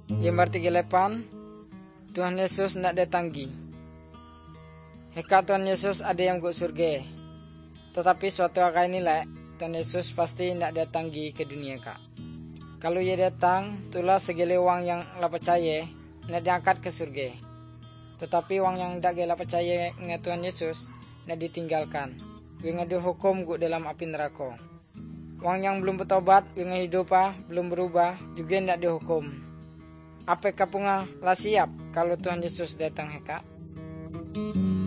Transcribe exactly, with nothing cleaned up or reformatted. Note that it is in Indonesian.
Gambar tiga delapan, Tuhan Yesus nak datang gi. Heka Tuhan Yesus ada yang ke surga. Tetapi suatu hari ini lah Tuhan Yesus pasti nak datang gi ke dunia kak. Kalau ia datang, itulah segala orang yang la percaya nak diangkat ke surga. Tetapi orang yang tak gila percaya dengan Tuhan Yesus nak ditinggalkan. Yang ada hukum guk dalam api neraka. Orang yang belum bertobat, yang hidup belum berubah juga nak dihukum. Apakah punga lah siap kalau Tuhan Yesus datang heka?